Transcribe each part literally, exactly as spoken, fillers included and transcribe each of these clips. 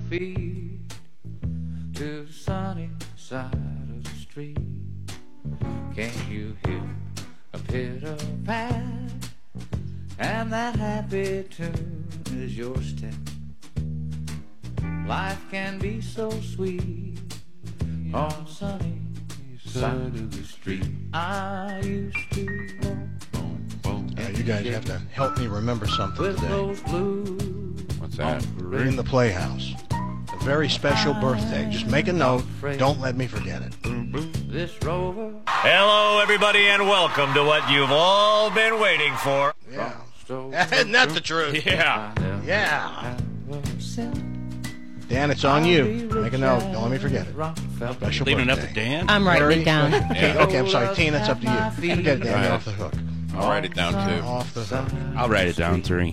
feet to the sunny side of the street. Can you hear a pitter pat? And that happy tune is your step. Life can be so sweet on the sunny side of the street. I used to walk. Yeah, you guys have to help me remember something with today. those blues. What's that? In the Playhouse. A very special birthday. Just make a note. Don't let me forget it. This rover. Hello, everybody, and welcome to what you've all been waiting for. Yeah. Isn't that the truth? Yeah. Yeah. Dan, it's on you. Make a note. Don't let me forget it. Special Leaving it up birthday. to Dan? I'm writing Very- it down. Okay, okay, I'm sorry. Tina, it's up to you. Forget it, Dan. You're off the hook. I'll write it down, too. Off the hook. I'll write it down, three.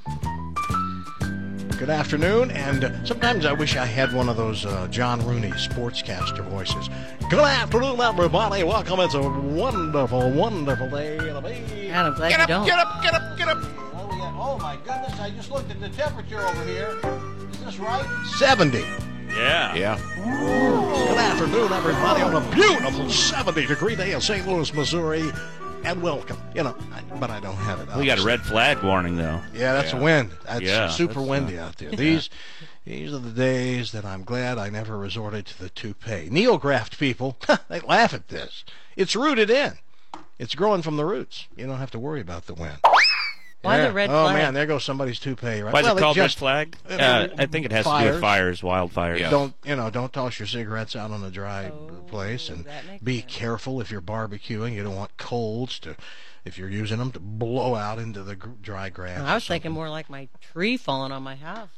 Good afternoon, and uh, sometimes I wish I had one of those uh, John Rooney sportscaster voices. Good afternoon, everybody. Welcome. It's a wonderful, wonderful day to be. God, I'm glad Get you up, don't. get up, get up, get up. Oh, yeah. Oh, my goodness. I just looked at the temperature over here. Is this right? seventy. Yeah. Yeah. Good afternoon, everybody, on a beautiful seventy-degree day in Saint Louis, Missouri. And welcome. You know, I, but I don't have it. We got a red flag warning, though. Yeah, that's Yeah. a wind. That's Yeah, super that's, windy out there. These these are the days that I'm glad I never resorted to the toupee. Neograft people, they laugh at this. It's rooted in. It's growing from the roots. You don't have to worry about the wind. Why Yeah. the red oh, flag? man, there goes somebody's toupee. Right? Why is well, it called just, red flag? uh, Uh, I think it has to do fires. with fires, wildfires. Yeah. Don't you know? Don't toss your cigarettes out on a dry Oh, place, and that makes be sense. careful if you're barbecuing. You don't want coals to, if you're using them, to blow out into the gr- dry grass. I or was thinking something. more like my tree falling on my house.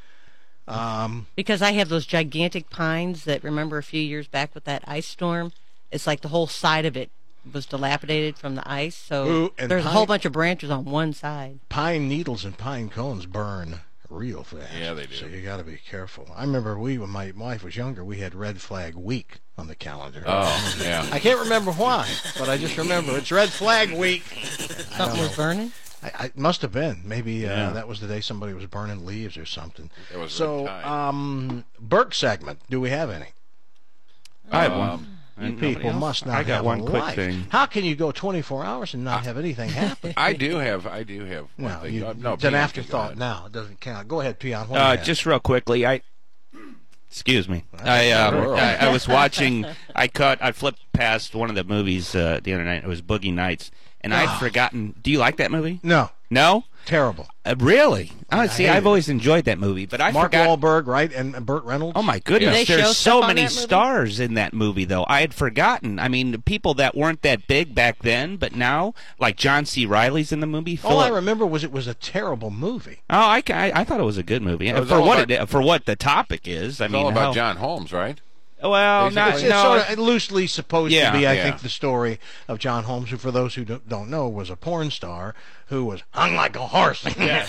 Um, Because I have those gigantic pines that, remember a few years back with that ice storm? It's like the whole side of it was dilapidated from the ice. So Ooh, and there's a pine- whole bunch of branches on one side. pine needles and pine cones burn real fast. Yeah, they do. So you got to be careful. I remember we, when my wife was younger, we had Red Flag Week on the calendar. Oh, yeah. I can't remember why, but I just remember it's Red Flag Week. Something was burning? I, I it must have been. Maybe Yeah. uh, that was the day somebody was burning leaves or something. It was So, red tide. um, Burke segment. Do we have any? I have Um, one. You And nobody people else? must not I got have one a quick life. thing. How can you go twenty-four hours and not have anything happen? I do have. I do have one No, thing. you, Uh, no, it's an Peon, afterthought go now. It doesn't count. Go ahead, Peon. What do you Uh, have? just real quickly, I excuse me. That's I, the um, world. I I was watching. I cut. I flipped past one of the movies uh, the other night. It was Boogie Nights, and I'd forgotten. Do you like that movie? No, No. terrible. Uh, really? Oh, I see, hated I've always enjoyed that movie, but I Mark forgot. Wahlberg, right, and and Burt Reynolds. Oh my goodness! Did they show There's stuff so on many that movie? stars in that movie, though. I had forgotten. I mean, people that weren't that big back then, but now, like John C. Reilly's in the movie. All I Philip- remember was it was a terrible movie. Oh, I, ca- I, I thought it was a good movie It was for all what about- it, for what the topic is. I It's mean, all about how- John Holmes, right? Well, It's- not, It's, it's no, sort of loosely supposed Yeah, to be, I yeah. think, the story of John Holmes, who, for those who don't, don't know, was a porn star who was hung like a horse.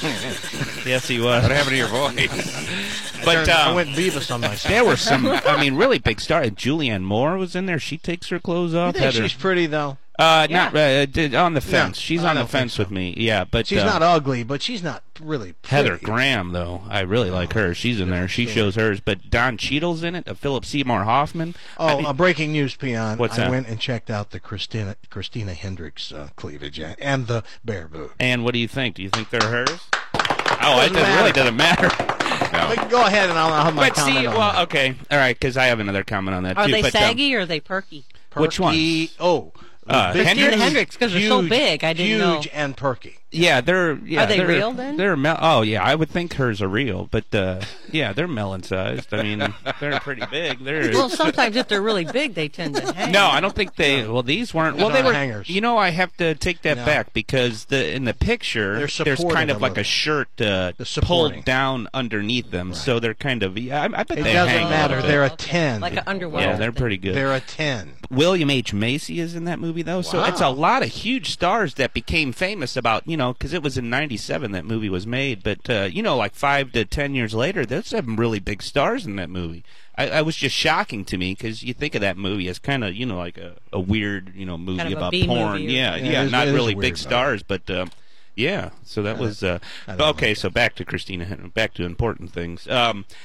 yes, he was. What happened to your voice? But I um, went Beavis on myself. there were some. I mean, really big stars. Julianne Moore was in there. She takes her clothes You off. think Heather- she's pretty, though? uh, not uh, did, on the fence. No, she's I on the don't think fence so. with me. Yeah, but She's uh, not ugly, but she's not really pretty. Heather Graham, though, I really like her. She's in there. She shows hers. But Don Cheadle's in it. Uh, Philip Seymour Hoffman. Oh, I mean- uh, breaking news, Peon. What's I that? went and checked out the Christina Christina Hendricks uh, cleavage and- and the bare boob. and what do you think? Do you think they're hers? Oh, Doesn't it doesn't, matter. really doesn't matter. But go ahead and I'll, I'll have my But see, comment on well, that. okay, all right, because I have another comment on that Are too. they but, um, saggy or are they perky? which one? Perky- Oh, Uh, big- Hendricks? huge- Hendricks, 'cause they're so huge- big, I didn't know. Huge and perky. Yeah, they're. Yeah, Are they they're, real, then? They're mel- oh yeah, I would think hers are real, but uh, yeah, they're melon sized. I mean, they're pretty big. They're. Well, sometimes if they're really big, they tend to hang. No, I don't think they. Well, these weren't. These Well, they aren't were hangers. You know, I have to take that No. back because the in the picture They're there's supporting kind of a like little. a shirt uh, The supporting. pulled down underneath them, so they're kind of. Yeah, I, I bet It they doesn't hang. a matter. little They're bit. a ten. Like an underwear. Yeah, they're pretty good. They're a ten. William H. Macy is in that movie, though, so Wow. it's a lot of huge stars that became famous about, you know, because it was in ninety-seven that movie was made, but, uh, you know, like five to ten years later, there's some really big stars in that movie. I, I was just shocking to me, because you think of that movie as kind of, you know, like a, a weird, you know, movie Kind of a about B porn. movie or Yeah, something. yeah, Yeah, it is- not it is a really weird big movie. stars, but, uh, yeah, so that was, uh, I don't okay, like so back to Christina, Hen- back to important things. Um,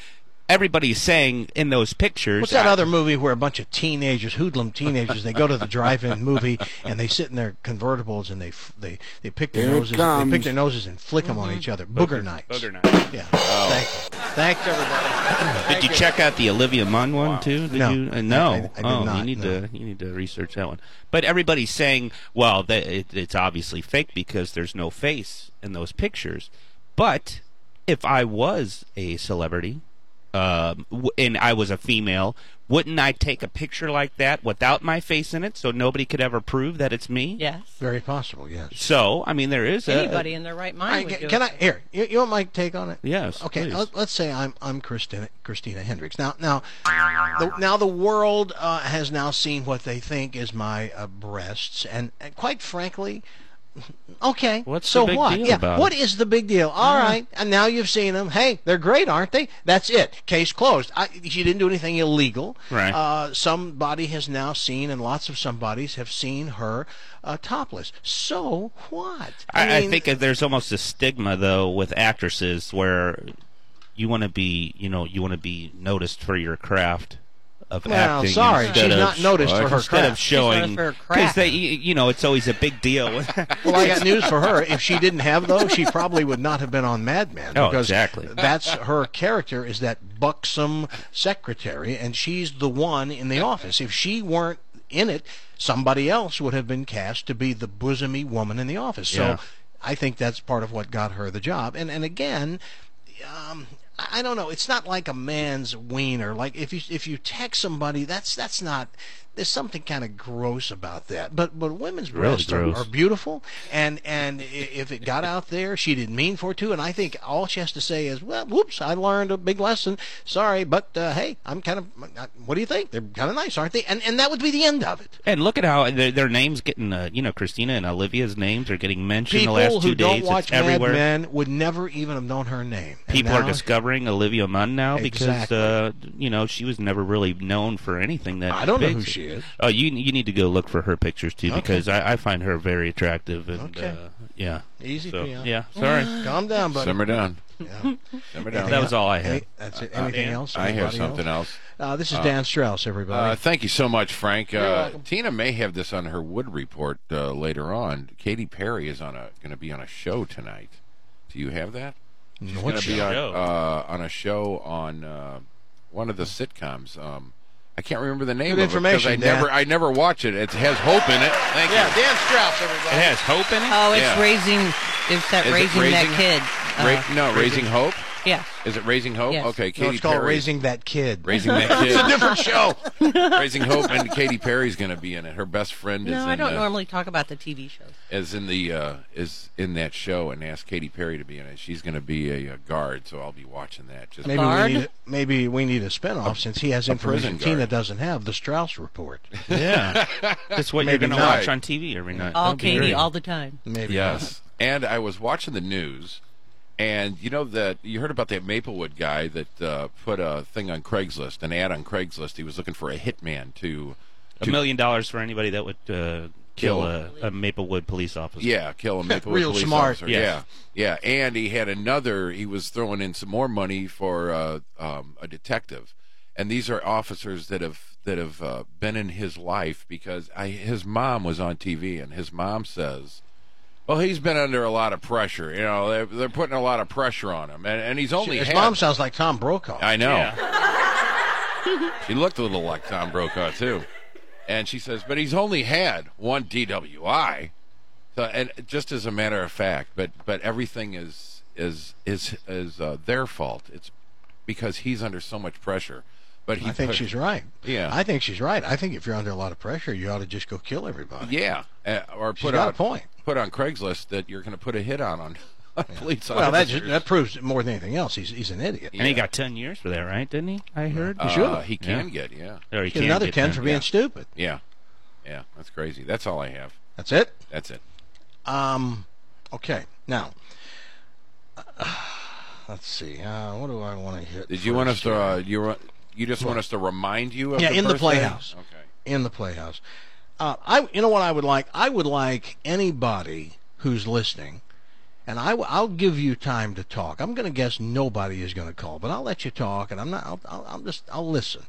everybody's saying in those pictures. What's that I- other movie where a bunch of teenagers, hoodlum teenagers, they go to the drive-in movie and they sit in their convertibles and they f- they they pick their Here it noses, they comes. pick their noses and flick them on each other. Booger nights. Booger nights. Yeah. Thank you. Thanks everybody. Did you check out the Olivia Munn one too? Did No. you? Uh, no. I- I did oh, not, you need no. to you need to research that one. But everybody's saying, well, that it, it's obviously fake because there's no face in those pictures. But if I was a celebrity, um, w- and I was a female, wouldn't I take a picture like that without my face in it, so nobody could ever prove that it's me? Yes. Very possible. Yes. So, I mean, there is a Anybody in their right mind All right, would can do can it. I here? You, you want my take on it? Yes, Okay. please. Let, let's say I'm I'm Christina Christina Hendricks. Now now, the, now the world uh, has now seen what they think is my uh, breasts, and, and quite frankly. Okay. What's so the big what? deal yeah. about What it? is the big deal? All right. And now you've seen them. Hey, they're great, aren't they? That's it. Case closed. I, she didn't do anything illegal. Right. Uh, somebody has now seen, and lots of somebodies have seen her uh, topless. So what? I, I mean, think that there's almost a stigma though with actresses where you want to be, you know, you want to be noticed for your craft of Well, acting. sorry, instead she's of, not noticed for her instead of craft. showing She's noticed for her because they, craft. you know, it's always a big deal. Well, I got news for her. If she didn't have those, she probably would not have been on Mad Men. Oh, because exactly. That's her character, is that buxom secretary, and she's the one in the office. If she weren't in it, somebody else would have been cast to be the bosomy woman in the office. So Yeah. I think that's part of what got her the job. And and again, um, I don't know. It's not like a man's wiener. Like if you if you text somebody, that's that's not. There's something kind of gross about that. But but women's Really breasts are, gross. are beautiful, and and i- if it got out there, she didn't mean for it to. And I think all she has to say is, well, whoops, I learned a big lesson. Sorry, but uh, hey, I'm kind of. What do you think? They're kind of nice, aren't they? And and that would be the end of it. And look at how their, their names getting, uh, you know, Christina and Olivia's names are getting mentioned People the last two who don't days. watch It's Mad everywhere. Men would never even have known her name. And People now- are discovering Olivia Munn now because, Exactly. uh, you know, she was never really known for anything that I don't know big. who she is. Oh, you you need to go look for her pictures too Okay. because I, I find her very attractive and Okay. uh, yeah. Easy So, peasy. yeah, sorry. Calm down, buddy. Simmer down. Yeah. Simmer down. That was all I Any- had. that's it. Uh, Anything Dan? else? I have Anybody something else. Uh, this is Dan Strauss, everybody. Uh, thank you so much, Frank. You're Uh, welcome. Tina may have this on her Wood report uh, later on. Katy Perry is on a going to be on a show tonight. Do you have that? She's What going to be show? on Show. uh, on a show on uh, one of the sitcoms. Um, I can't remember the name Good of it because I information, Dan. never I never watch it. It has Hope in it. Thank yeah, you. Dan Strauss, It everybody. has hope in it. Oh, it's Yeah. raising. It's that Is it raising, Raising- that kid. Uh, Ra- no, Raising Hope. yeah. Is it Raising Hope? Yes. Okay, No, Katy it's called Perry. Raising That Kid. Raising that It's a kid. different show. Raising Hope, and Katy Perry's going to be in it. Her best friend is No, in I don't the, normally talk about the T V shows. is in the uh, is in that show, and asked Katy Perry to be in it. She's going to be a, a guard, so I'll be watching that. Just Maybe Guard? we need a, maybe we need a spinoff since he has information prison Tina guard. doesn't have. The Strauss Report. Yeah, that's what Maybe you're going to not. watch on T V every night. All That'd be Katie, great. all the time. Maybe yes. And I was watching the news, and you know that you heard about that Maplewood guy that uh, put a thing on Craigslist, an ad on Craigslist. He was looking for a hitman to A million dollars for anybody that would uh, kill Kill. a, a Maplewood police officer. Yeah, kill a Maplewood Real police smart. officer. Yes. Yeah, yeah, and he had another. He was throwing in some more money for uh, um, a detective, and these are officers that have that have uh, been in his life because I, his mom was on T V, and his mom says, "Well, he's been under a lot of pressure. You know, they're, they're putting a lot of pressure on him, and, and he's only His had." mom sounds like Tom Brokaw. I know. Yeah. She looked a little like Tom Brokaw too, and she says, "But he's only had one D W I." So, and just as a matter of fact, but but everything is is is is uh, their fault. It's because he's under so much pressure. But he I think put- she's right. Yeah. I think she's right. I think if you're under a lot of pressure, you ought to just go kill everybody. Yeah, uh, or She's put got on a point. put on Craigslist that you're going to put a hit on on, on police Well, that officers. just, that proves more than anything else. He's he's an idiot. And he Yeah. got ten years for that, right? Didn't he? I heard. Uh, should. he can get yeah, Or he Get can't another get ten ten. for being Yeah. stupid. yeah, yeah. That's crazy. That's all I have. That's it. That's it. Um, okay. Now, uh, let's see. Uh, what do I want to hit? Did you want us first to? here? Uh, you wa- you just want us to remind you of Yeah, the in the birthday? Playhouse. Okay. In the Playhouse. Uh, I, you know what I would like? I would like anybody who's listening, and I, will give you time to talk. I'm going to guess nobody is going to call, but I'll let you talk, and I'm not. I'll, I'll, I'll just I'll listen.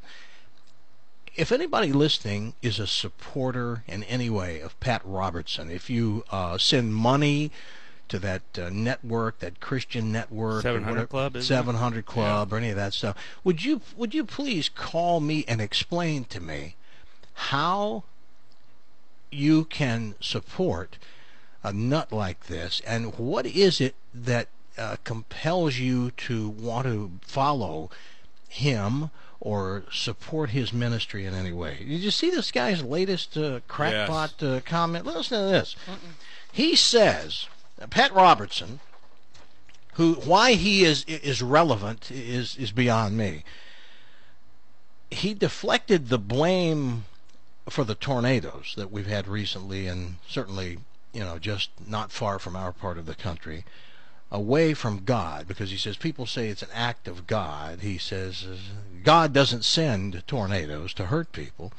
If anybody listening is a supporter in any way of Pat Robertson, if you uh, send money to that uh, network, that Christian network, seven hundred Club, isn't seven hundred Club, Yeah. or any of that stuff, would you would you please call me and explain to me how you can support a nut like this, and what is it that uh, compels you to want to follow him or support his ministry in any way? Did you see this guy's latest uh, crackpot Yes. uh, comment? Listen to this. He says, Pat Robertson, who why he is is relevant is is beyond me. He deflected the blame for the tornadoes that we've had recently, and certainly, you know, just not far from our part of the country, away from God, because he says people say it's an act of God. He says God doesn't send tornadoes to hurt people.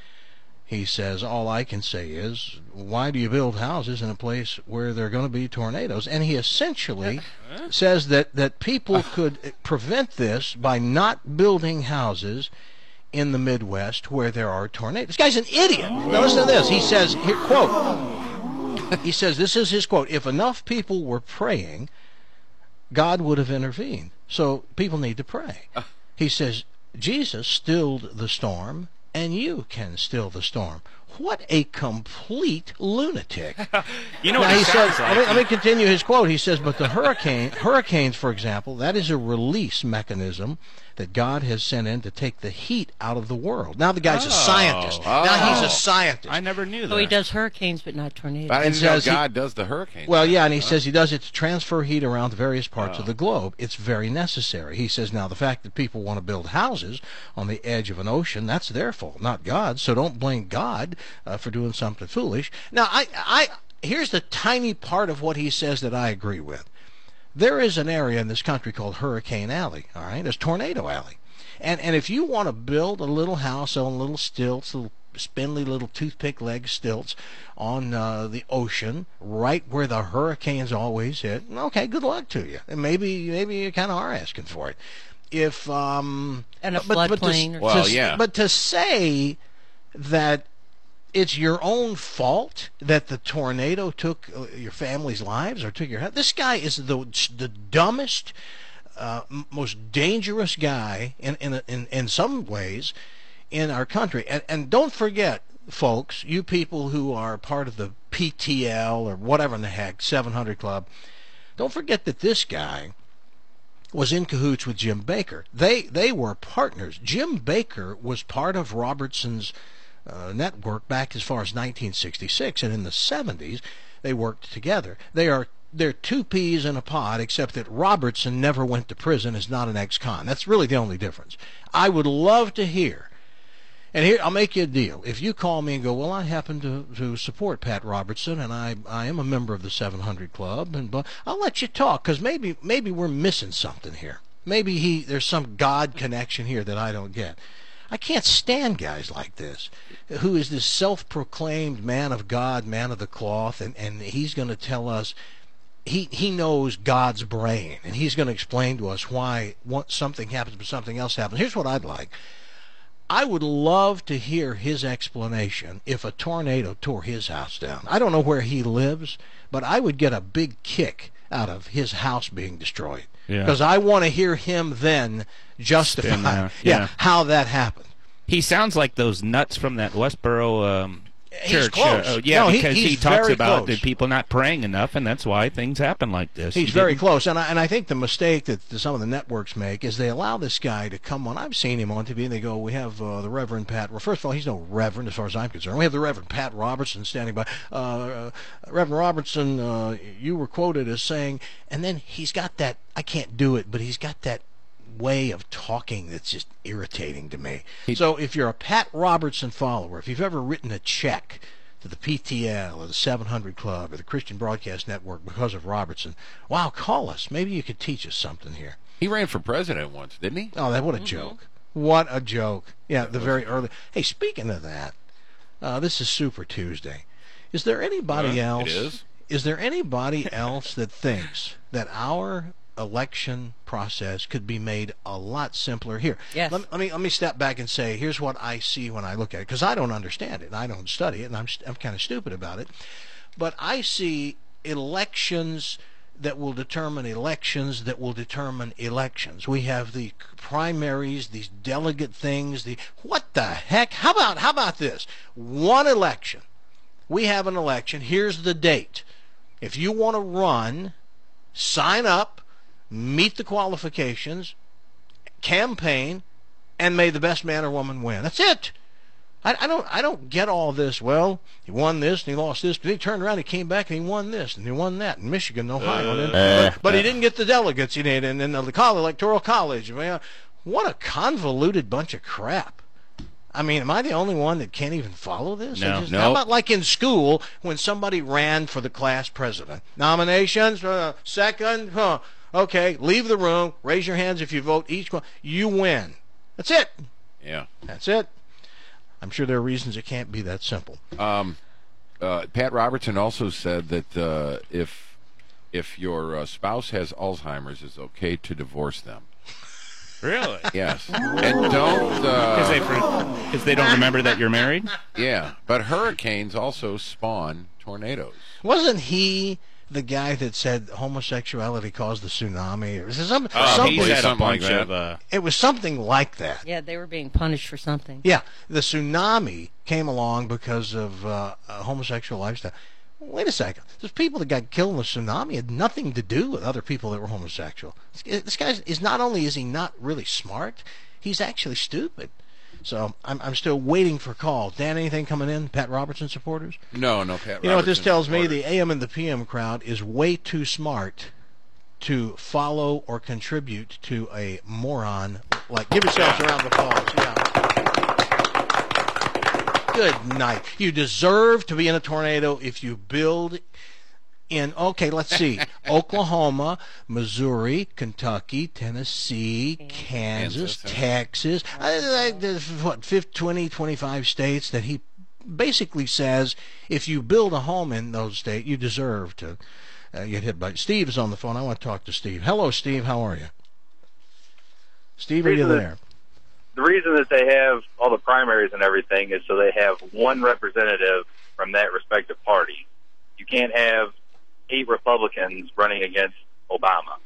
He says, all I can say is, why do you build houses in a place where there are going to be tornadoes? And he essentially says that, that people could prevent this by not building houses in the Midwest where there are tornadoes. This guy's an idiot. Now listen to this. He says, here, quote, he says, this is his quote, if enough people were praying, God would have intervened. So people need to pray. He says, Jesus stilled the storm, and you can still the storm. What a complete lunatic. You know Now, what he he says, sounds let, like? me, let me continue his quote. He says, but the hurricane, hurricanes, for example, that is a release mechanism that God has sent in to take the heat out of the world. Now the guy's a Oh. scientist. Oh. Now he's a scientist. I never knew that. So he does hurricanes, but not tornadoes. I didn't And know says he- God does the hurricane. Well, yeah, and he says he does it to transfer heat around the various parts of the globe. It's very necessary. He says now the fact that people want to build houses on the edge of an ocean, that's their fault, not God's. So don't blame God uh, for doing something foolish. Now, I, I, here's the tiny part of what he says that I agree with. There is an area in this country called Hurricane Alley, all right? There's Tornado Alley. And and if you want to build a little house on little stilts, little spindly little toothpick leg stilts on uh, the ocean, right where the hurricanes always hit, okay, good luck to you. And maybe maybe you kind of are asking for it. If um And a but- but to- floodplain or Well, to- yeah. But to say that it's your own fault that the tornado took uh, your family's lives or took your house. This guy is the the dumbest, uh, m- most dangerous guy in in in in some ways in our country. And and don't forget, folks, you people who are part of the P T L or whatever in the heck, seven hundred Club, don't forget that this guy was in cahoots with Jim Baker. They they were partners. Jim Baker was part of Robertson's uh, network back as far as nineteen sixty-six, and in the seventies they worked together. They are they're two peas in a pod, except that Robertson never went to prison, is not an ex-con. That's really the only difference. I would love to hear, and here I'll make you a deal. If you call me and go, well, I happen to, to support Pat Robertson, and I I am a member of the seven hundred Club, and but I'll let you talk, because maybe maybe we're missing something here. Maybe he there's some God connection here that I don't get. I can't stand guys like this, who is this self-proclaimed man of God, man of the cloth, and, and he's going to tell us he he knows God's brain, and he's going to explain to us why what, something happens but something else happens. Here's what I'd like. I would love to hear his explanation if a tornado tore his house down. I don't know where he lives, but I would get a big kick out of his house being destroyed. Yeah. Because I want to hear him then justify Spin that, yeah, yeah. how that happened. He sounds like those nuts from that Westboro um, He's church. close. Uh, yeah, No, he- because he's he talks very about the close. people not praying enough, and that's why things happen like this. He's He very didn't- close, and I, and I think the mistake that some of the networks make is they allow this guy to come on. I've seen him on T V, and they go, we have uh, the Reverend Pat. Well, first of all, he's no reverend as far as I'm concerned. We have the Reverend Pat Robertson standing by. Uh, uh, Reverend Robertson, uh, you were quoted as saying, and then he's got that, I can't do it, but he's got that way of talking that's just irritating to me. So if you're a Pat Robertson follower, if you've ever written a check to the P T L or the seven hundred Club or the Christian Broadcast Network because of Robertson, wow, call us. Maybe you could teach us something here. He ran for president once, didn't he? Oh, that what a joke. What a joke. Yeah, the very early. Hey, speaking of that, uh, this is Super Tuesday. Is there anybody Uh, else it is. is there anybody else that thinks that our election process could be made a lot simpler? Here, Yes. let, me- let me let me step back and say, here's what I see when I look at it, because I don't understand it, and I don't study it, and I'm st- I'm kind of stupid about it. But I see elections that will determine elections that will determine elections. We have the primaries, these delegate things. The what the heck? How about how about this? One election. We have an election. Here's the date. If you want to run, sign up, meet the qualifications, campaign, and may the best man or woman win. That's it. I, I don't I don't get all this. Well, he won this and he lost this, but he turned around, he came back and he won this and he won that in Michigan, Ohio. and then, but, but he didn't get the delegates he needed, and then the college, electoral college. Man, what a convoluted bunch of crap. I mean, am I the only one that can't even follow this? I No. just, No. How about like in school when somebody ran for the class president? Nominations, uh, second, huh, okay, leave the room, raise your hands if you vote each one. You win. That's it. Yeah. That's it. I'm sure there are reasons it can't be that simple. Um, uh, Pat Robertson also said that uh, if if your uh, spouse has Alzheimer's, it's okay to divorce them. Really? Yes, and don't. Because they, Uh, 'cause they don't remember that you're married? yeah, but hurricanes also spawn tornadoes. Wasn't he the guy that said homosexuality caused the tsunami? Or was it some, Oh, something, he's had a something like bunch that. of... Uh, it was something like that. Yeah, they were being punished for something. Yeah, the tsunami came along because of uh, a homosexual lifestyle. Wait a second. Those people that got killed in the tsunami had nothing to do with other people that were homosexual. This this guy is not only is he not really smart, he's actually stupid. So I'm I'm still waiting for a call. Dan, anything coming in? Pat Robertson supporters? No, no, Pat. You know what this Robertson tells me? supporters. The A M and the P M crowd is way too smart to follow or contribute to a moron. Like, give yourselves a round of applause. Yeah. Good night. You deserve to be in a tornado if you build in, okay, let's see, Oklahoma, Missouri, Kentucky, Tennessee, Kansas, Kansas, huh? Texas, uh, uh, what, fifty, twenty, twenty-five states that he basically says if you build a home in those states, you deserve to uh, get hit by. Steve is on the phone. I want to talk to Steve. Hello, Steve. How are you? Steve, are you there? The reason that they have all the primaries and everything is so they have one representative from that respective party. You can't have eight Republicans running against Obama.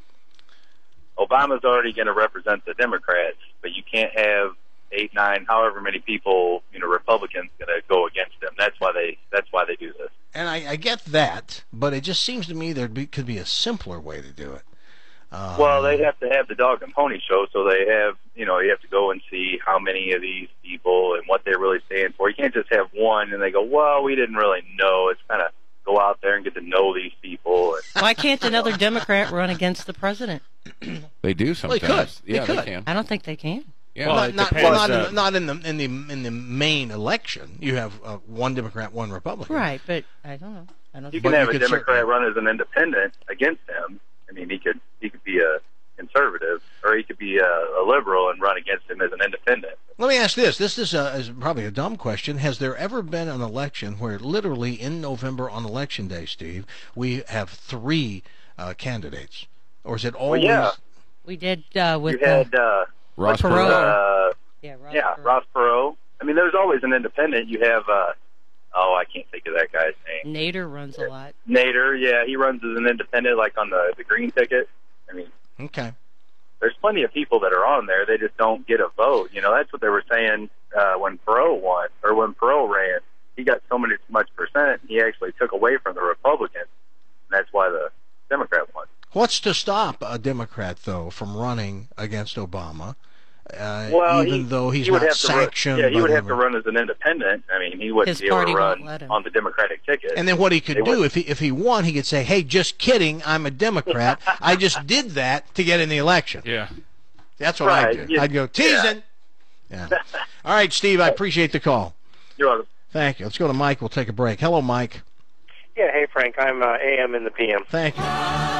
Obama's already going to represent the Democrats, but you can't have eight, nine, however many people, you know, Republicans going to go against him. That's why they. That's why they do this. And I, I get that, but it just seems to me there could be a simpler way to do it. Um, Well, they'd have to have the dog and pony show, so they have, you know, you have to go and see how many of these people and what they really stand for. You can't just have one and they go, well, we didn't really know. It's kind of go out there and get to know these people. And, Why can't another Democrat run against the president? They do sometimes. could. They Yeah, could. they can. I don't think they can. Yeah. Well, not, it not, depends, well, not, uh, in, not in the in the in the main election. You have uh, one Democrat, one Republican. Right, but I don't know. I don't you think can But have you a could Democrat certainly- run as an independent against him. I mean, he could he could be a conservative, or he could be a, a liberal and run against him as an independent. Let me ask this. This is, a, is probably a dumb question. Has there ever been an election where literally in November on Election Day, Steve, we have three uh, candidates? Or is it always... yeah. we did uh, You with had, uh, uh, Ross Perot. Perot. uh, yeah, Ross yeah, Perot. Ross Perot. I mean, there's always an independent. You have, uh, oh, I can't think of that guy's name. Nader runs a lot. Nader, yeah, he runs as an independent, like on the, the green ticket. I mean, Okay. there's plenty of people that are on there. They just don't get a vote. You know, that's what they were saying uh, when Perot won, or when Perot ran. He got so many much percent, he actually took away from the Republicans. And that's why the Democrat won. What's to stop a Democrat, though, from running against Obama, uh, Well, even he, though he's he would not have to run, sanctioned yeah, he by would the have to run as an independent. I mean, he wouldn't His be able party to won't run let him. on the Democratic ticket. And then what he could They do, would- if he if he won, he could say, hey, just kidding, I'm a Democrat. I just did that to get in the election. yeah. That's what Right, I'd do. yeah. I'd go, teasing. Yeah. All right, Steve, I appreciate the call. You're welcome. Thank you. Let's go to Mike. We'll take a break. Hello, Mike. Yeah, hey Frank, I'm uh, A M in the P M. Thank you.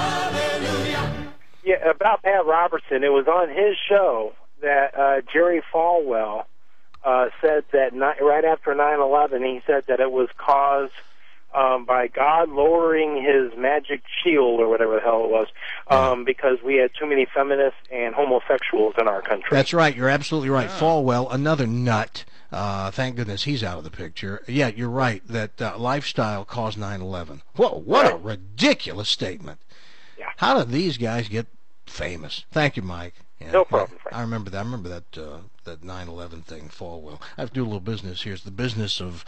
Yeah, about Pat Robertson, it was on his show that uh, Jerry Falwell uh, said that ni- right after nine eleven, he said that it was caused um, by God lowering his magic shield or whatever the hell it was, um, because we had too many feminists and homosexuals in our country. That's right. You're absolutely right. Falwell, another nut. Uh, thank goodness he's out of the picture. Yeah, you're right, that uh, lifestyle caused nine eleven. Whoa, what a ridiculous statement. Yeah. How did these guys get famous? Thank you, Mike. Yeah, No problem, Frank. I remember that. I remember that uh, that nine eleven thing, Falwell. I have to do a little business here. It's the business of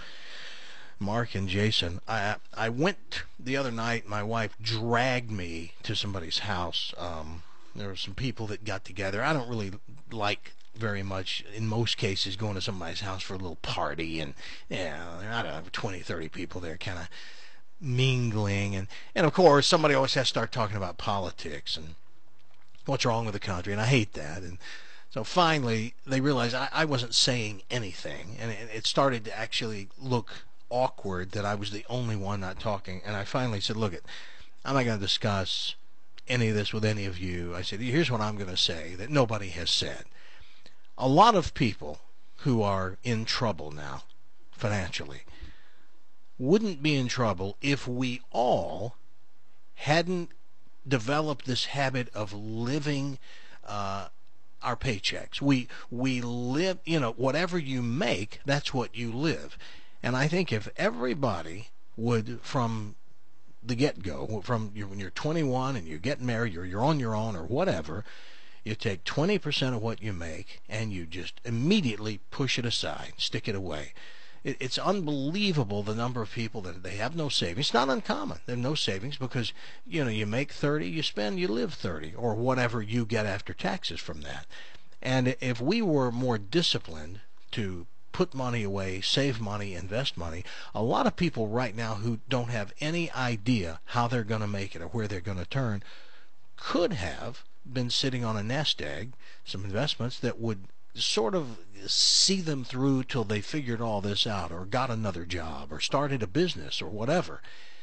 Mark and Jason. I I went the other night. My wife dragged me to somebody's house. Um, there were some people that got together. I don't really like very much, in most cases, going to somebody's house for a little party. And, yeah, I don't know, twenty, thirty people there kind of mingling. And, and, of course, somebody always has to start talking about politics and what's wrong with the country. And I hate that. And so finally, they realized I, I wasn't saying anything. And it, it started to actually look awkward that I was the only one not talking. And I finally said, look, it, I'm not going to discuss any of this with any of you. I said, here's what I'm going to say that nobody has said. A lot of people who are in trouble now, financially, wouldn't be in trouble if we all hadn't developed this habit of living uh, our paychecks. We we live, you know, whatever you make, that's what you live. And I think if everybody would, from the get-go, from you, when you're twenty-one and you get married, or you're on your own or whatever, you take twenty percent of what you make and you just immediately push it aside, stick it away. It, it's unbelievable the number of people that they have no savings. It's not uncommon. They have no savings because, you know, you make thirty, you spend, you live thirty, or whatever you get after taxes from that. And if we were more disciplined to put money away, save money, invest money, a lot of people right now who don't have any idea how they're going to make it or where they're going to turn could have been sitting on a nest egg, some investments that would sort of see them through till they figured all this out, or got another job, or started a business, or whatever.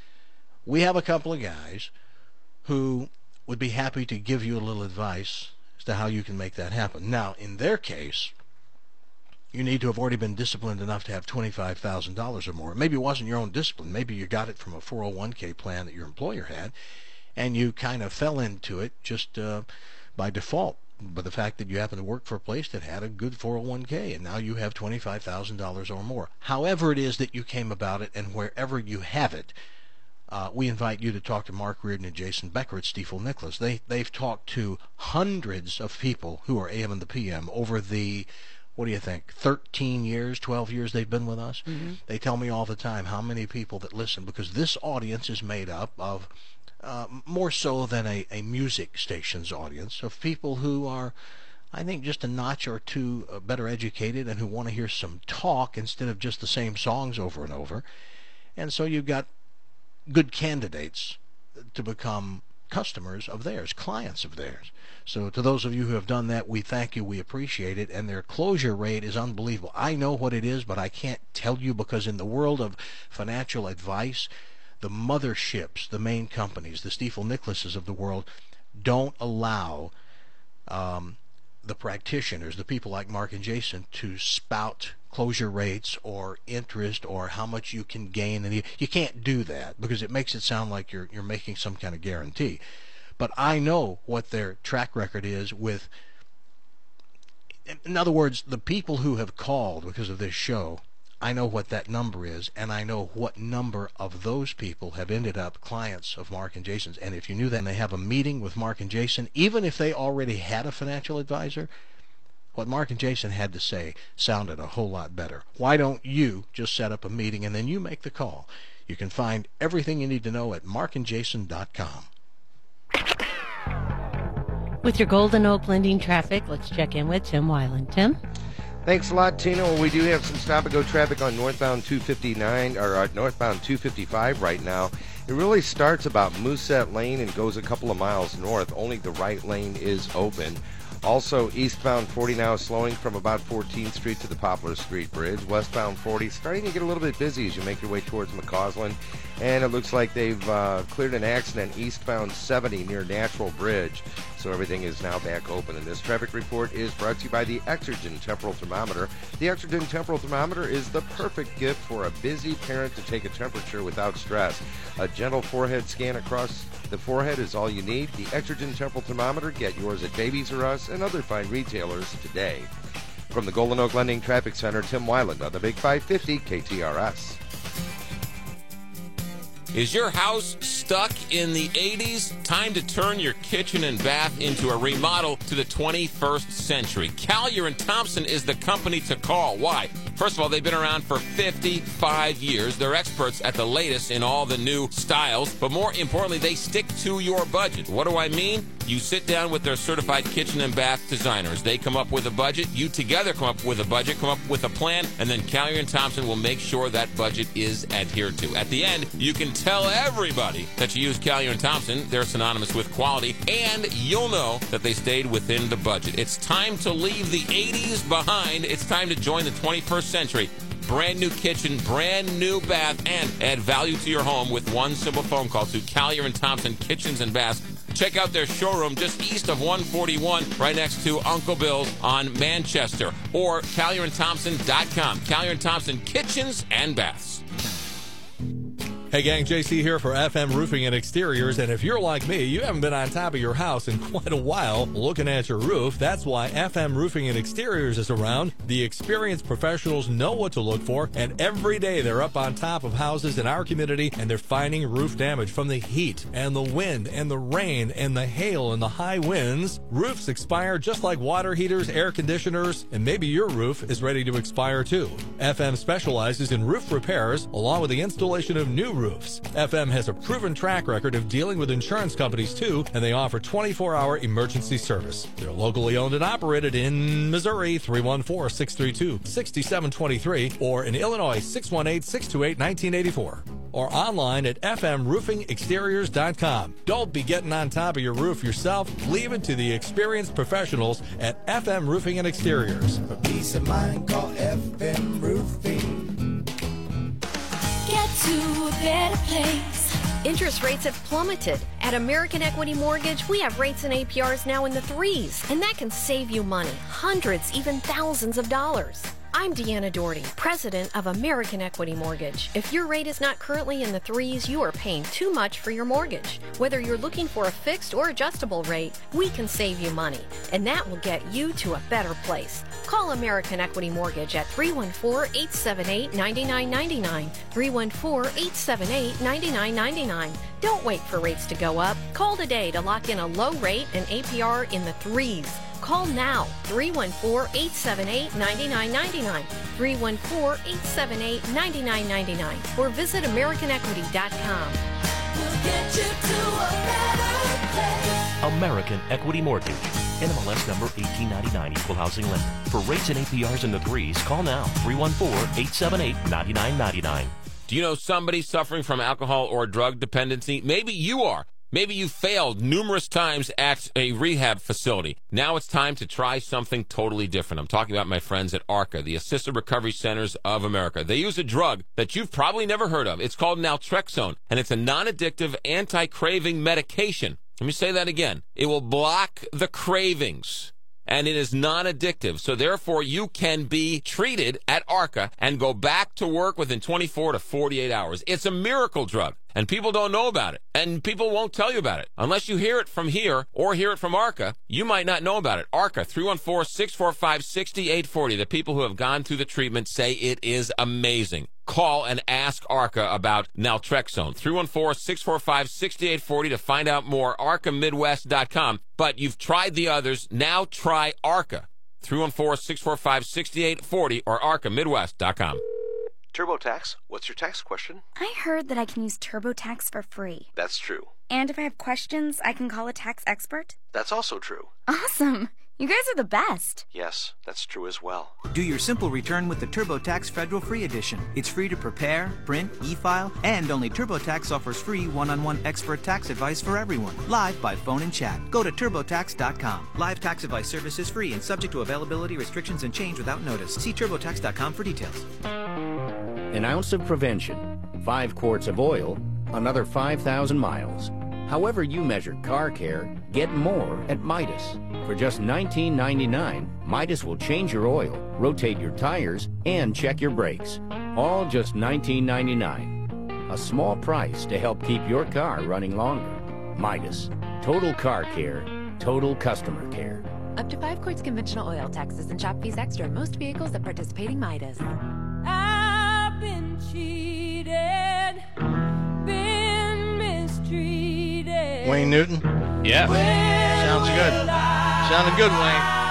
We have a couple of guys who would be happy to give you a little advice as to how you can make that happen. Now, in their case, you need to have already been disciplined enough to have twenty-five thousand dollars or more. Maybe it wasn't your own discipline. Maybe you got it from a four oh one k plan that your employer had, and you kind of fell into it just uh, by default, by the fact that you happen to work for a place that had a good four oh one k, and now you have twenty-five thousand dollars or more. However it is that you came about it, and wherever you have it, uh, we invite you to talk to Mark Reardon and Jason Becker at Stifel Nicolaus. They, they've talked to hundreds of people who are A M and the P M over the, what do you think, thirteen years, twelve years they've been with us? Mm-hmm. They tell me all the time how many people that listen, because this audience is made up of Uh, more so than a, a music station's audience, of people who are, I think, just a notch or two uh, better educated and who want to hear some talk instead of just the same songs over and over. And so you've got good candidates to become customers of theirs, clients of theirs. So to those of you who have done that, we thank you, we appreciate it, and their closure rate is unbelievable. I know what it is, but I can't tell you, because in the world of financial advice, the motherships, the main companies, the Stifel Nicholauses of the world, don't allow um, the practitioners, the people like Mark and Jason, to spout closure rates or interest or how much you can gain. And you, you can't do that, because it makes it sound like you're you're making some kind of guarantee. But I know what their track record is with, in other words, the people who have called because of this show, I know what that number is, and I know what number of those people have ended up clients of Mark and Jason's. And if you knew that, and they have a meeting with Mark and Jason, even if they already had a financial advisor, what Mark and Jason had to say sounded a whole lot better. Why don't you just set up a meeting and then you make the call? You can find everything you need to know at mark and jason dot com. With your Golden Oak lending traffic, let's check in with Tim Weiland. Tim? Thanks a lot, Tina. Well, we do have some stop-and-go traffic on northbound two fifty-nine, or uh, northbound two fifty-five right now. It really starts about Moosehead Lane and goes a couple of miles north. Only the right lane is open. Also, eastbound forty now slowing from about fourteenth Street to the Poplar Street Bridge. Westbound forty starting to get a little bit busy as you make your way towards McCausland. And it looks like they've uh, cleared an accident eastbound seventy near Natural Bridge. so everything is now back open. And this traffic report is brought to you by the Exergen Temporal Thermometer. The Exergen Temporal Thermometer is the perfect gift for a busy parent to take a temperature without stress. A gentle forehead scan across the forehead is all you need. The Exergen Temporal Thermometer, get yours at Babies R Us and other fine retailers today. From the Golden Oak Lending Traffic Center, Tim Weiland on the Big five fifty K T R S. Is your house stuck in the eighties? Time to turn your kitchen and bath into a remodel to the twenty-first century. Collier and Thompson is the company to call. Why? First of all, they've been around for fifty-five years. They're experts at the latest in all the new styles. But more importantly, they stick to your budget. What do I mean? You sit down with their certified kitchen and bath designers. They come up with a budget. You together come up with a budget, come up with a plan, and then Collier and Thompson will make sure that budget is adhered to. At the end, you can tell everybody that you use Collier and Thompson. They're synonymous with quality, and you'll know that they stayed within the budget. It's time to leave the eighties behind. It's time to join the twenty-first century. Brand new kitchen, brand new bath, and add value to your home with one simple phone call to Collier and Thompson Kitchens and Baths. Check out their showroom just east of one forty-one, right next to Uncle Bill's on Manchester, or Collier and Thompson dot com. Collier and Thompson Kitchens and Baths. Hey gang, J C here for F M Roofing and Exteriors, and if you're like me, you haven't been on top of your house in quite a while looking at your roof. That's why F M Roofing and Exteriors is around. The experienced professionals know what to look for, and every day they're up on top of houses in our community, and they're finding roof damage from the heat and the wind and the rain and the hail and the high winds. Roofs expire just like water heaters, air conditioners, and maybe your roof is ready to expire too. F M specializes in roof repairs along with the installation of new roofs. F M has a proven track record of dealing with insurance companies too, and they offer twenty-four hour emergency service. They're locally owned and operated in Missouri, three one four, six three two, six seven two three, or in Illinois, six one eight, six two eight, one nine eight four, or online at f m roofing exteriors dot com. Don't be getting on top of your roof yourself. Leave it to the experienced professionals at F M Roofing and Exteriors. For peace of mind, call F M Roofing. Get to a better place. Interest rates have plummeted. At American Equity Mortgage, we have rates and A P Rs now in the threes, and that can save you money, hundreds, even thousands of dollars. I'm Deanna Doherty, president of American Equity Mortgage. If your rate is not currently in the threes, you are paying too much for your mortgage. Whether you're looking for a fixed or adjustable rate, we can save you money, and that will get you to a better place. Call American Equity Mortgage at three one four, eight seven eight, nine nine nine nine, three one four, eight seven eight, nine nine nine nine. Don't wait for rates to go up. Call today to lock in a low rate and A P R in the threes. Call now, three one four, eight seven eight, nine nine nine nine, three one four, eight seven eight, nine nine nine nine, or visit american equity dot com. We'll get you to a better place. American Equity Mortgage. N M L S number eighteen ninety-nine, Equal Housing Lender. For rates and A P Rs in the threes, call now, three one four, eight seven eight, nine nine nine nine. Do you know somebody suffering from alcohol or drug dependency? Maybe you are. Maybe you failed numerous times at a rehab facility. Now it's time to try something totally different. I'm talking about my friends at ARCA, the Assisted Recovery Centers of America. They use a drug that you've probably never heard of. It's called naltrexone, and it's a non-addictive anti-craving medication. Let me say that again. It will block the cravings, and it is non-addictive. So therefore, you can be treated at ARCA and go back to work within twenty-four to forty-eight hours. It's a miracle drug, and people don't know about it, and people won't tell you about it. Unless you hear it from here or hear it from ARCA, you might not know about it. ARCA, three one four, six four five, six eight four zero. The people who have gone through the treatment say it is amazing. Call and ask ARCA about naltrexone, three one four, six four five, six eight four zero to find out more, arca midwest dot com. But you've tried the others, now try ARCA, three one four, six four five, six eight four zero or arca midwest dot com. TurboTax, what's your tax question? I heard that I can use TurboTax for free. That's true. And if I have questions, I can call a tax expert? That's also true. Awesome! You guys are the best. Yes, that's true as well. Do your simple return with the TurboTax Federal Free Edition. It's free to prepare, print, e-file, and only TurboTax offers free one-on-one expert tax advice for everyone, live by phone and chat. Go to turbo tax dot com. Live tax advice service is free and subject to availability restrictions and change without notice. See turbo tax dot com for details. An ounce of prevention, five quarts of oil, another five thousand miles. However you measure car care, get more at Midas. For just nineteen ninety-nine, Midas will change your oil, rotate your tires, and check your brakes. All just nineteen ninety-nine. A small price to help keep your car running longer. Midas. Total car care. Total customer care. Up to five quarts conventional oil, taxes and shop fees extra. Most vehicles at participating Midas. I've been cheated, been mistreated. Wayne Newton? Yeah. Sounds good. Sounded good, Wayne.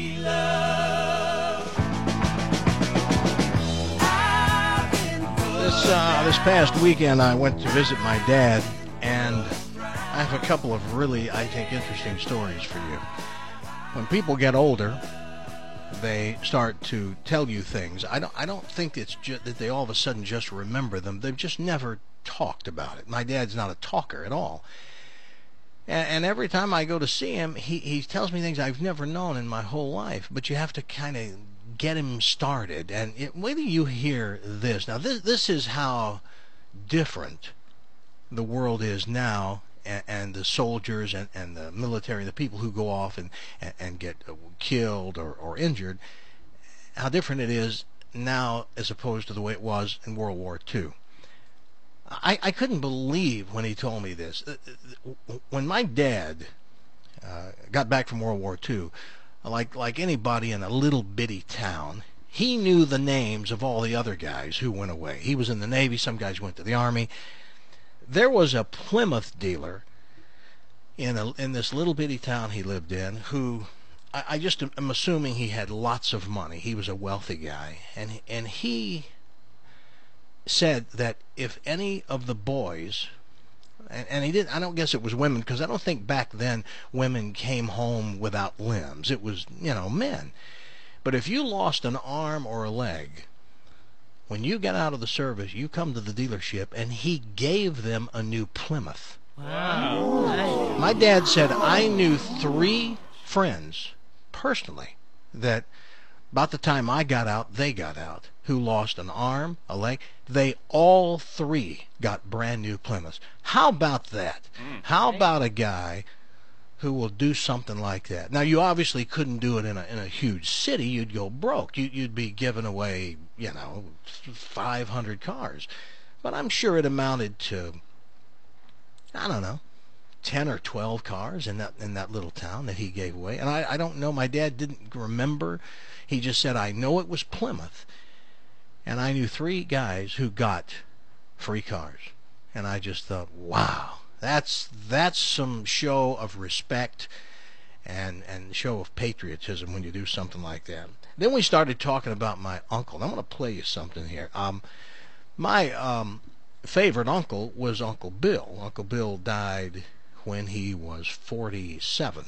This, uh, this past weekend, I went to visit my dad, and I have a couple of really, I think, interesting stories for you. When people get older, they start to tell you things. I don't, I don't think it's just that they all of a sudden just remember them. They've just never talked about it. My dad's not a talker at all. And, and every time I go to see him, he, he tells me things I've never known in my whole life. But you have to kind of get him started. And it, wait till you hear this. Now, this, this is how different the world is now. And, and the soldiers and, and the military, the people who go off and, and, and get killed or, or injured, how different it is now as opposed to the way it was in World War Two. I, I couldn't believe when he told me this. When my dad uh, got back from World War Two, like, like anybody in a little bitty town, he knew the names of all the other guys who went away. He was in the Navy, some guys went to the Army. There was a Plymouth dealer in a, in this little bitty town he lived in who I, I just am assuming he had lots of money. He was a wealthy guy, and and he said that if any of the boys, and, and he didn't, I don't guess it was women, because I don't think back then women came home without limbs. It was, you know, men. But if you lost an arm or a leg, when you got out of the service, you come to the dealership, and he gave them a new Plymouth. Wow. My dad said, I knew three friends, personally, that about the time I got out, they got out, who lost an arm, a leg. They all three got brand new Plymouths. How about that? Mm. How about a guy who will do something like that? Now, you obviously couldn't do it in a in a huge city. You'd go broke. You, you'd be giving away, you know, five hundred cars. But I'm sure it amounted to, I don't know, ten or twelve cars in that in that little town that he gave away. And I, I don't know. My dad didn't remember. He just said, I know it was Plymouth. And I knew three guys who got free cars. And I just thought, wow. That's that's some show of respect and and show of patriotism when you do something like that. Then we started talking about my uncle. And I'm going to play you something here. Um, my um, favorite uncle was Uncle Bill. Uncle Bill died when he was forty-seven.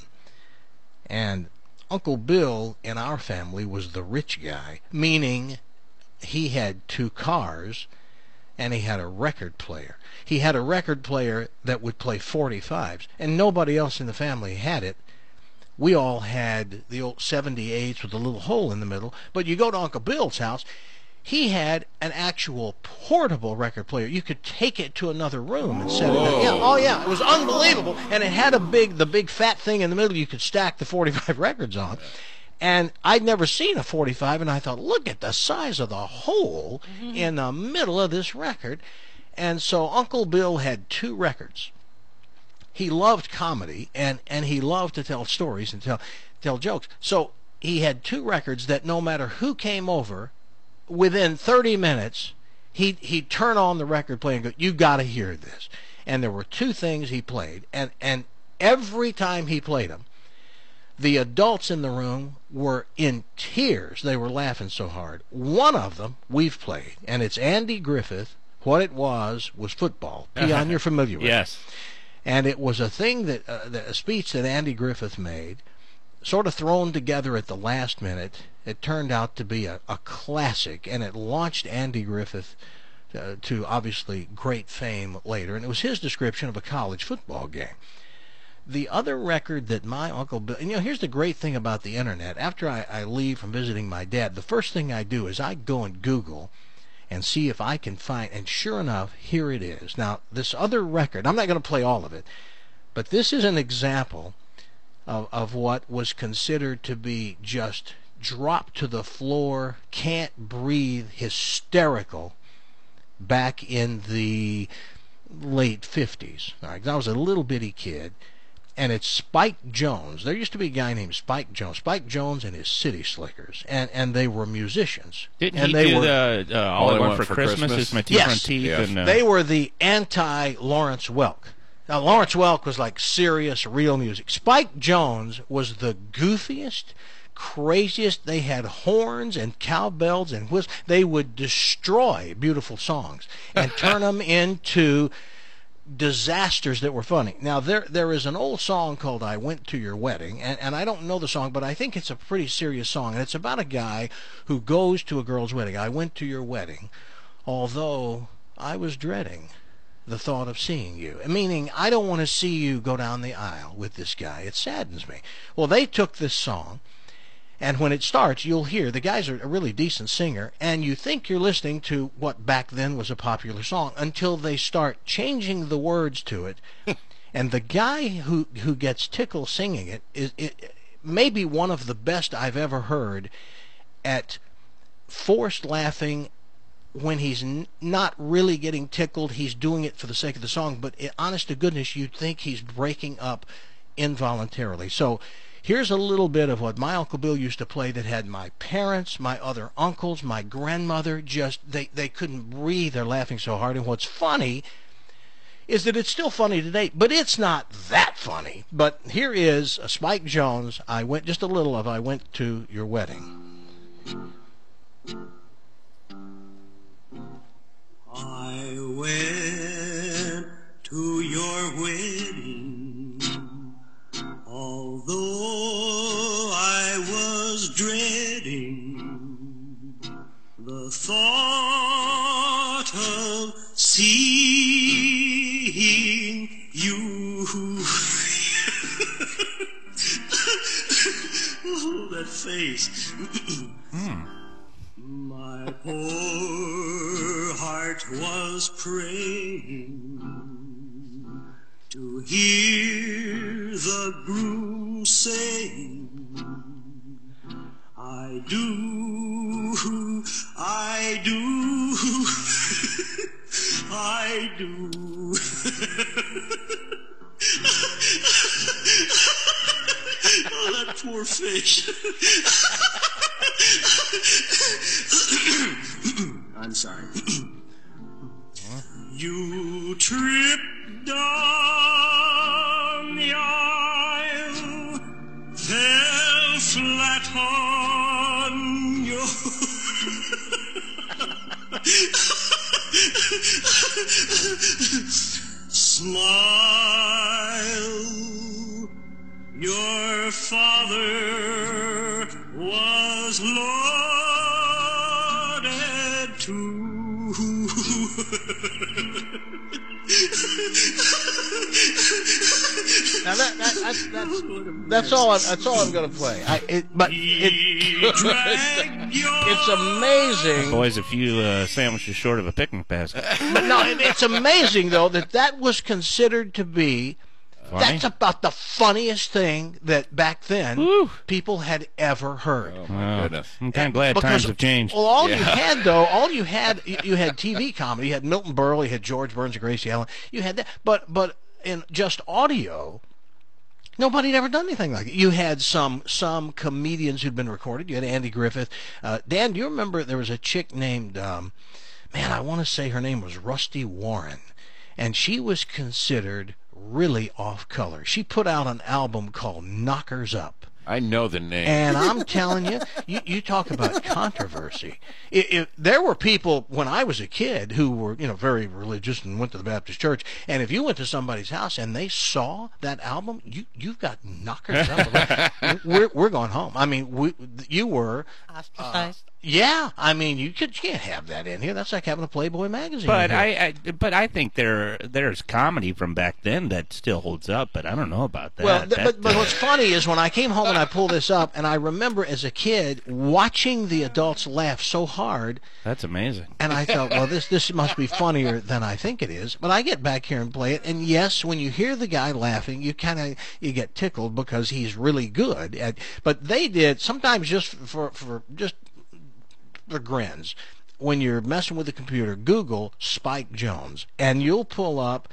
And Uncle Bill in our family was the rich guy, meaning he had two cars and he had a record player. He had a record player that would play forty-fives, and nobody else in the family had it. We all had the old seventy-eights with a little hole in the middle, but you go to Uncle Bill's house, he had an actual portable record player. You could take it to another room and set it up. Yeah, oh yeah, it was unbelievable, and it had a big, the big fat thing in the middle you could stack the forty-five records on. And I'd never seen a forty-five, and I thought, look at the size of the hole mm-hmm. in the middle of this record. And so Uncle Bill had two records. He loved comedy, and, and he loved to tell stories and tell tell jokes. So he had two records that no matter who came over, within thirty minutes, he'd, he'd turn on the record player and go, you got to hear this. And there were two things he played, and, and every time he played them, the adults in the room were in tears. They were laughing so hard. One of them we've played, and it's Andy Griffith. What it was was football. Peon, you're familiar with yes. it. And it was a thing that, uh, a speech that Andy Griffith made, sort of thrown together at the last minute. It turned out to be a, a classic, and it launched Andy Griffith uh, to obviously great fame later. And it was his description of a college football game. The other record that my Uncle Bill, and you know, here's the great thing about the internet. After I, I leave from visiting my dad, the first thing I do is I go and Google and see if I can find, and sure enough, here it is. Now, this other record, I'm not going to play all of it, But this is an example of, of what was considered to be just drop to the floor, can't breathe, hysterical back in the late fifties. All right, I was a little bitty kid, and it's Spike Jones. There used to be a guy named Spike Jones. Spike Jones and his City Slickers, and and they were musicians. Didn't and he they do were, the uh, All, I Want for, for Christmas, Christmas is My Teeth yes, on Teeth? yes. And, uh, They were the anti-Lawrence Welk. Now, Lawrence Welk was like serious, real music. Spike Jones was the goofiest, craziest. They had horns and cowbells and whistles. They would destroy beautiful songs and turn them into disasters that were funny. Now, there there is an old song called I Went to Your Wedding, and, and I don't know the song, but I think it's a pretty serious song, and it's about a guy who goes to a girl's wedding. I went to your wedding, although I was dreading the thought of seeing you. Meaning, I don't want to see you go down the aisle with this guy. It saddens me. Well, they took this song, and when it starts, you'll hear the guy's a really decent singer, and you think you're listening to what back then was a popular song until they start changing the words to it. And the guy who who gets tickled singing it is it, maybe one of the best I've ever heard at forced laughing when he's n- not really getting tickled. He's doing it for the sake of the song, but it, honest to goodness, you'd think he's breaking up involuntarily. So here's a little bit of what my Uncle Bill used to play that had my parents, my other uncles, my grandmother, just, they, they couldn't breathe. They're laughing so hard. And what's funny is that it's still funny today, but it's not that funny. But here is a Spike Jones, I went, just a little of I Went to Your Wedding. I went to your wedding, although I was dreading the thought of seeing you. Oh, that face. Hmm. My poor heart was praying to hear the groom saying, I do, I do, I do. Oh, that poor fish. I'm sorry. You tripped down the aisle, fell flat on your smile. Your father was lauded too. Now that, that, that's that's that's all I, that's all I'm going to play. I, it, but it, it's amazing. Boys, a few uh, sandwiches short of a picnic basket. But no, it, it's amazing though that that was considered to be. Funny? That's about the funniest thing that back then Woo. people had ever heard. Oh my Wow. goodness. I'm kind of glad Because- times have changed. Well, all Yeah. you had though, all you had, you, you had T V comedy. You had Milton Berle, you had George Burns and Gracie Allen. You had that, but but in just audio, nobody had ever done anything like it. You had some some comedians who'd been recorded. You had Andy Griffith. Uh, Dan, do you remember there was a chick named, um, man, I want to say her name was Rusty Warren, and she was considered really off color. She put out an album called Knockers Up. I know the name. And I'm telling you, you, you talk about controversy. It, it, there were people when I was a kid who were, you know, very religious and went to the Baptist church. And if you went to somebody's house and they saw that album, you you've got knockers up. we're we're going home. I mean, we, you were ostracized. Uh, Yeah, I mean, you, could, you can't have that in here. That's like having a Playboy magazine. But in here. I, I, but I think there, there's comedy from back then that still holds up. But I don't know about that. Well, th- That- but, but what's funny is when I came home and I pulled this up, and I remember as a kid watching the adults laugh so hard. That's amazing. And I thought, well, this this must be funnier than I think it is. But I get back here and play it, and yes, when you hear the guy laughing, you kind of you get tickled because he's really good at. But they did sometimes just for for just. for grins. When you're messing with the computer, Google Spike Jones, and you'll pull up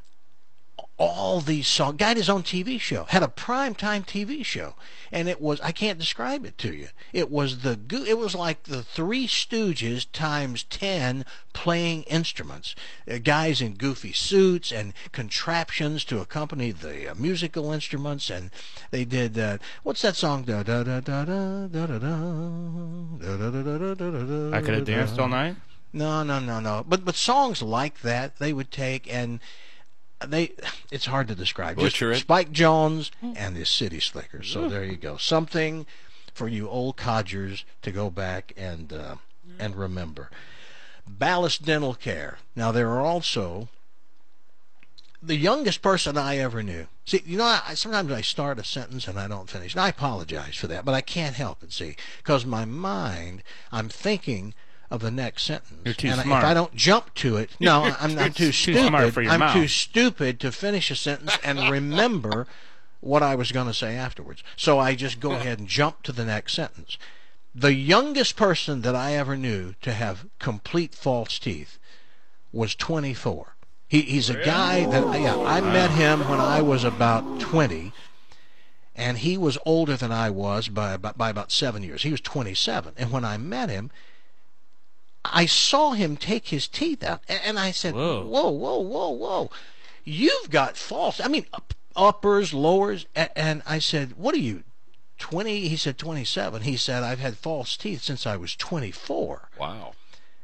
all these songs. Guy had his own T V show, had a primetime T V show, and it was, I can't describe it to you. It was the it was like the Three Stooges times ten playing instruments. Uh, guys in goofy suits and contraptions to accompany the uh, musical instruments, and they did uh, what's that song? Da da da da da da da da da da da da. I could have danced all night. No, no, no, no. But but songs like that they would take and. They, it's hard to describe. Butcher Just it. Spike Jones and his City Slickers. So there you go. Something for you old codgers to go back and uh, and remember. Ballast Dental Care. Now there are also the youngest person I ever knew. See, you know, I, sometimes I start a sentence and I don't finish. And I apologize for that, but I can't help it. See, because my mind, I'm thinking of the next sentence. You're too and I- smart. if I don't jump to it, no, I'm, I'm too Too stupid. smart for your I'm mouth. too stupid to finish a sentence and remember what I was going to say afterwards. So I just go ahead and jump to the next sentence. The youngest person that I ever knew to have complete false teeth was twenty-four. He, he's a guy that yeah, I met him when I was about twenty, and he was older than I was by about, by about seven years. He was twenty-seven, and when I met him, I saw him take his teeth out, a- and I said, Whoa. whoa, whoa, whoa, whoa. You've got false, I mean, up, uppers, lowers, a- and I said, what are you, twenty? He said, twenty-seven. He said, I've had false teeth since I was twenty-four. Wow.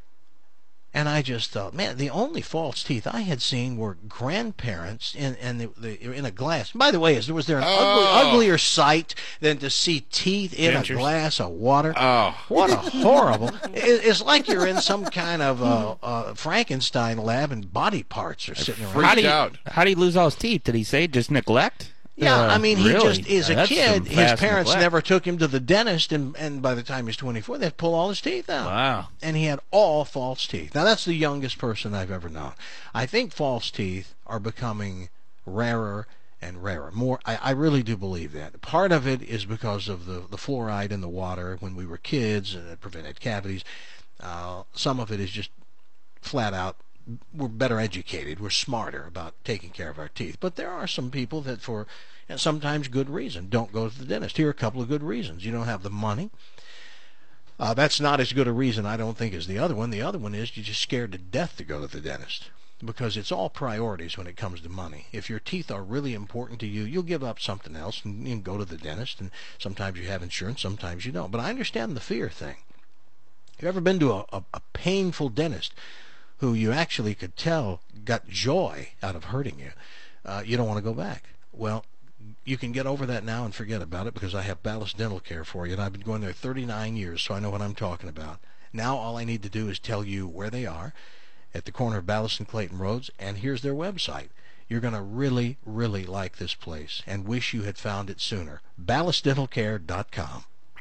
And I just thought, man, the only false teeth I had seen were grandparents in in, the, the, in a glass. By the way, is was there an ugly, Oh. uglier sight than to see teeth in Dentures. a glass of water? Oh. What a horrible! It, it's like you're in some kind of uh, uh, Frankenstein lab and body parts are sitting around. How do you, out. how do you lose all his teeth? Did he say just neglect? Yeah, Uh, I mean, he really? just, as a That's some kid, his fast parents neglect. never took him to the dentist, and, and by the time he was twenty-four, they'd pull all his teeth out. Wow. And he had all false teeth. Now, that's the youngest person I've ever known. I think false teeth are becoming rarer and rarer. More, I, I really do believe that. Part of it is because of the, the fluoride in the water when we were kids, and it prevented cavities. Uh, some of it is just flat out, we're better educated, we're smarter about taking care of our teeth. But there are some people that, for and sometimes good reason, don't go to the dentist. Here are a couple of good reasons. You don't have the money. Uh, that's not as good a reason, I don't think, as the other one. The other one is you're just scared to death to go to the dentist, because it's all priorities when it comes to money. If your teeth are really important to you, you'll give up something else and, and go to the dentist. And sometimes you have insurance, sometimes you don't. But I understand the fear thing. You ever been to a, a, a painful dentist who you actually could tell got joy out of hurting you? Uh, you don't want to go back. Well, you can get over that now and forget about it, because I have Ballast Dental Care for you, and I've been going there thirty-nine years, so I know what I'm talking about. Now all I need to do is tell you where they are, at the corner of Ballast and Clayton Roads, and here's their website. You're going to really, really like this place and wish you had found it sooner. ballast dental care dot com.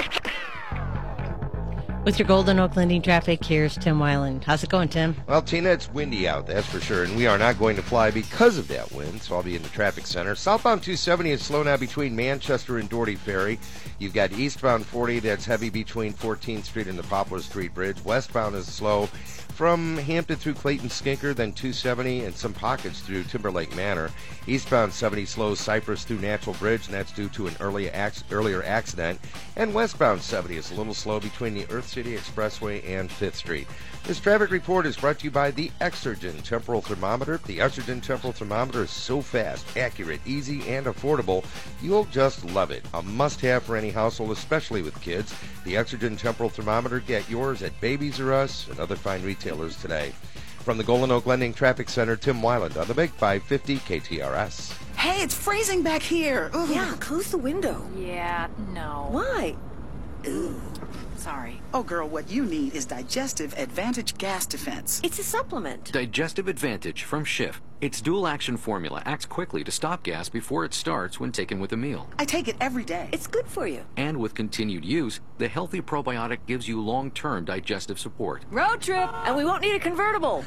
With your Golden Oak Lending traffic, here's Tim Weiland. How's it going, Tim? Well, Tina, it's windy out, that's for sure, and we are not going to fly because of that wind, so I'll be in the traffic center. Southbound two seventy is slow now between Manchester and Doherty Ferry. You've got eastbound forty that's heavy between fourteenth Street and the Poplar Street Bridge. Westbound is slow from Hampton through Clayton Skinker, then two seventy and some pockets through Timberlake Manor. Eastbound seventy slows Cypress through Natural Bridge, and that's due to an early ac- earlier accident. And westbound seventy is a little slow between the Earth City Expressway and fifth Street. This traffic report is brought to you by the Exergen Temporal Thermometer. The Exergen Temporal Thermometer is so fast, accurate, easy, and affordable, you'll just love it. A must-have for any household, especially with kids. The Exergen Temporal Thermometer, get yours at Babies R Us and other fine retailers today. From the Golden Oak Lending Traffic Center, Tim Weiland on the Big five fifty K T R S. Hey, it's freezing back here. Ugh. Yeah, close the window. Yeah, no. Why? Ugh. sorry. Oh, girl, what you need is Digestive Advantage Gas Defense. It's a supplement. Digestive Advantage from Schiff. Its dual-action formula acts quickly to stop gas before it starts when taken with a meal. I take it every day. It's good for you. And with continued use, the healthy probiotic gives you long-term digestive support. Road trip, and we won't need a convertible.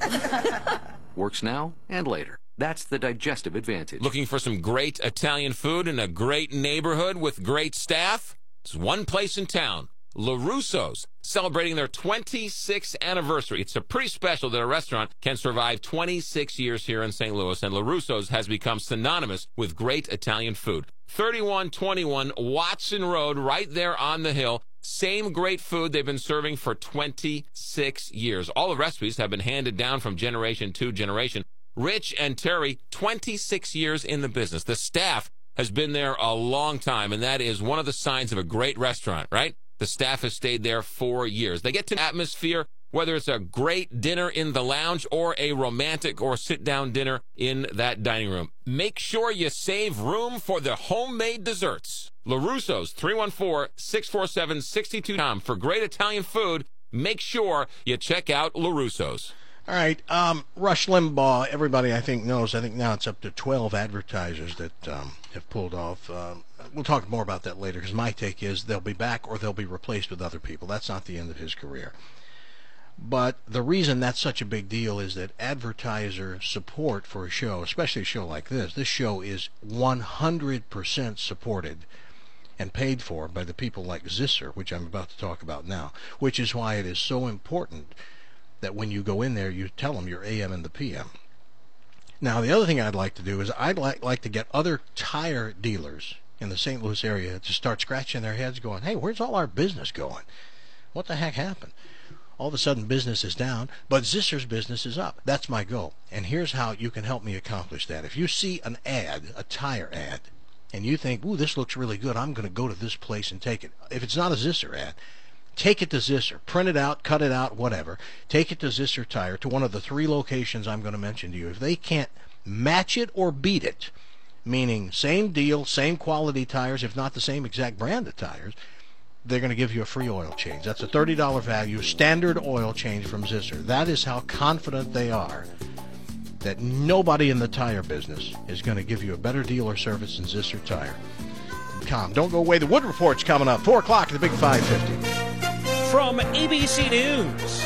Works now and later. That's the Digestive Advantage. Looking for some great Italian food in a great neighborhood with great staff? There's one place in town, LaRusso's, celebrating their twenty-sixth anniversary. It's a pretty special that a restaurant can survive twenty-six years here in Saint Louis, and LaRusso's has become synonymous with great Italian food. thirty-one twenty-one Watson Road, right there on the hill. Same great food they've been serving for twenty-six years. All the recipes have been handed down from generation to generation. Rich and Terry, twenty-six years in the business. The staff has been there a long time, and that is one of the signs of a great restaurant, right? The staff has stayed there for years. They get to atmosphere, whether it's a great dinner in the lounge or a romantic or sit-down dinner in that dining room. Make sure you save room for the homemade desserts. LaRusso's, three one four, six four seven, six two com. For great Italian food, make sure you check out LaRusso's. All right, um, Rush Limbaugh, everybody I think knows, I think now it's up to twelve advertisers that um, have pulled off. Um, we'll talk more about that later, because my take is they'll be back or they'll be replaced with other people. That's not the end of his career. But the reason that's such a big deal is that advertiser support for a show, especially a show like this, this show is one hundred percent supported and paid for by the people like Zisser, which I'm about to talk about now, which is why it is so important that when you go in there, you tell them your A M and the P M. Now, the other thing I'd like to do is I'd like, like to get other tire dealers in the Saint Louis area to start scratching their heads going, hey, where's all our business going? What the heck happened? All of a sudden, business is down, but Zisser's business is up. That's my goal. And here's how you can help me accomplish that. If you see an ad, a tire ad, and you think, ooh, this looks really good, I'm going to go to this place and take it. If it's not a Zisser ad, take it to Zisser. Print it out, cut it out, whatever. Take it to Zisser Tire, to one of the three locations I'm going to mention to you. If they can't match it or beat it, meaning same deal, same quality tires, if not the same exact brand of tires, they're going to give you a free oil change. That's a thirty dollars value, standard oil change from Zisser. That is how confident they are that nobody in the tire business is going to give you a better deal or service than Zisser Tire. Com. Don't go away. The Wood Report's coming up. four o'clock at the Big five fifty. From A B C News,